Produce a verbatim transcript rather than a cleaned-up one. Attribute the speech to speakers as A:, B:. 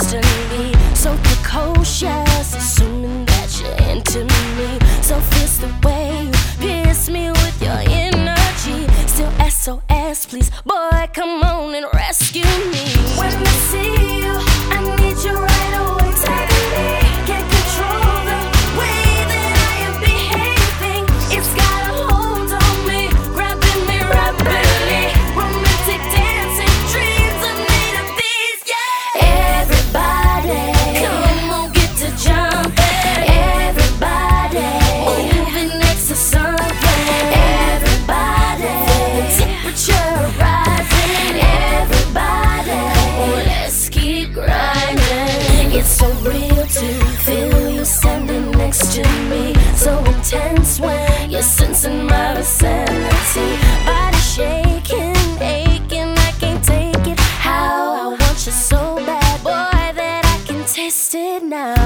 A: destiny. So precocious, assuming that you're into me. So fierce the way you pierce me with your energy. Still S O S, please, boy, come on and rescue me. When I see you, I need you right away. Suddenly, can't control the way that I am behaving. It's got a hold on me, grabbing me rapidly. Romantic dancing, dreams are made of these, yeah. Everybody, come on, get to jumping. Everybody, moving next to something. Everybody, feel the temperature rising. Everybody, oh, let's keep grinding. It's so real to feel you standing next to me. So intense when you're sensing my vicinity. Body shaking, aching, I can't take it. How I want you so bad, boy, that I can taste it now.